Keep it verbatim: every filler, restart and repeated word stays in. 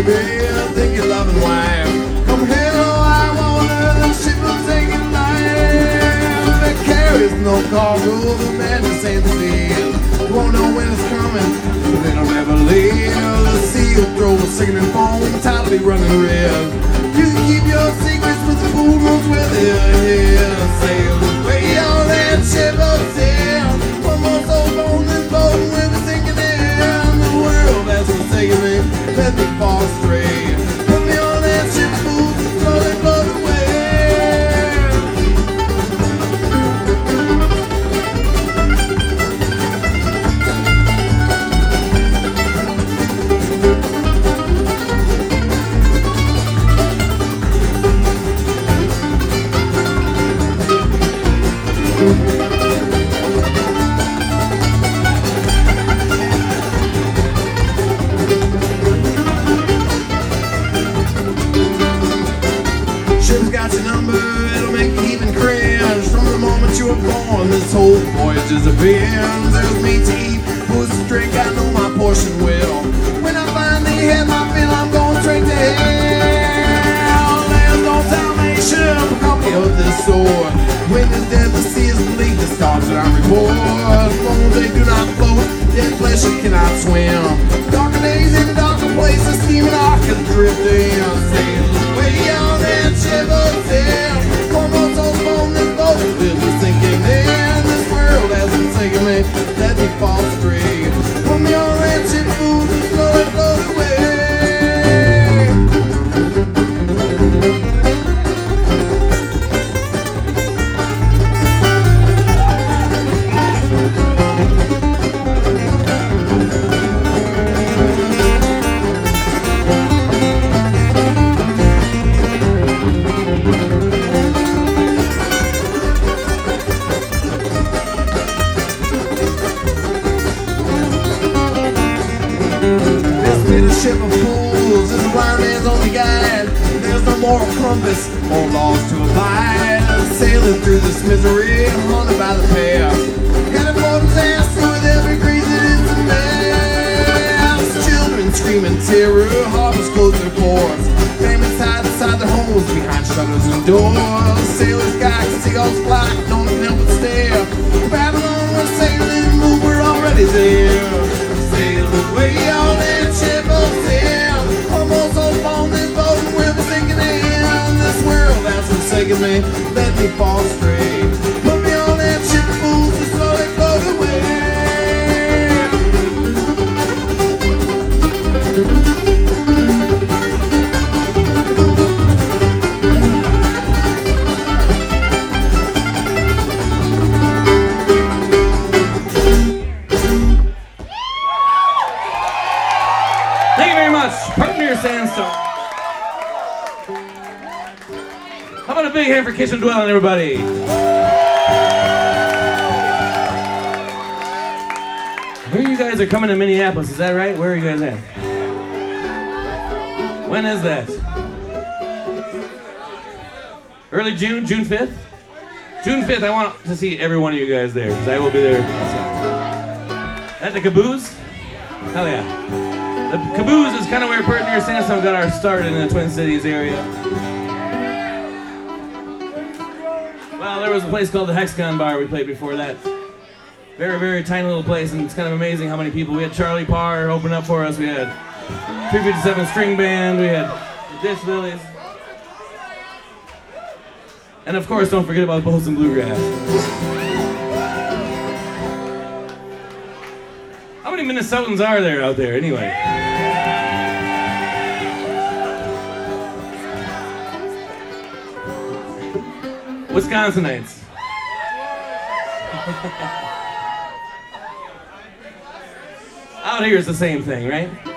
baby, think you're loving wife. Come here, I wanna, the ship will take it life. It carries no cargo, the man just ain't the sea. You won't know when it's coming, but it'll never leave. The sea will throw a sickening foam, tide will be running red. You can keep your secrets with the fool knows where they're here. Sail away on that ship of sail. One more soul on this boat and we'll be sinking in. The world has forsaken me, let me fall astray. Put me on that ship, fool, slowly float away. Ship's got your number, it'll make you even cringe. From the moment you were born, this whole voyage is a binge. There's meat to eat, booze to drink, I know my portion will. When I finally hit my fill, I'm going straight to hell. There's no salvation for copy of this sword. When it's dead, the sea is bleak, the stars that I report. Bones, they do not float, dead flesh, you cannot swim. Darker days in darker places, steaming arc is drifting. Sail away on that ship of sail. One more soul on this boat, we'll be sinking in. This world hasn't taken me, let me fall astray. Put me on that ship, fool, and slowly float away. This ship of fools is a blind man's only guide. There's no moral compass or laws to abide. Sailing through this misery, haunted by the past. Got a more disaster with every breeze that is a mess. Children screaming terror, harbors close their ports. Families hide inside their homes behind shutters and doors. Sailors guide, seagulls fly, don't help but stare. Babylon, we're sailing, move, we're already there. Sail away on that ship of sail. Almost all on this boat and we'll be sinking in. This world has forsaken me, let me fall astray. Put me on that ship, fools, and slowly float away. Sandstone. How about a big hand for Kitchen Dwellin', everybody? Where you guys are coming to Minneapolis, is that right? Where are you guys at? When is that? Early June, June fifth? June fifth, I want to see every one of you guys there, because I will be there. At the Caboose? Hell yeah. The Caboose is kind of where Pert Near Sandstone got our start in the Twin Cities area. Well, there was a place called the Hexagon Bar we played before that. Very, very tiny little place, and it's kind of amazing how many people. We had Charlie Parr open up for us. We had three fifty-seven String Band. We had the Dish Lilies. And of course, don't forget about Bosun Bluegrass. How many Minnesotans are there out there, anyway? Wisconsinites. Out here is the same thing, right?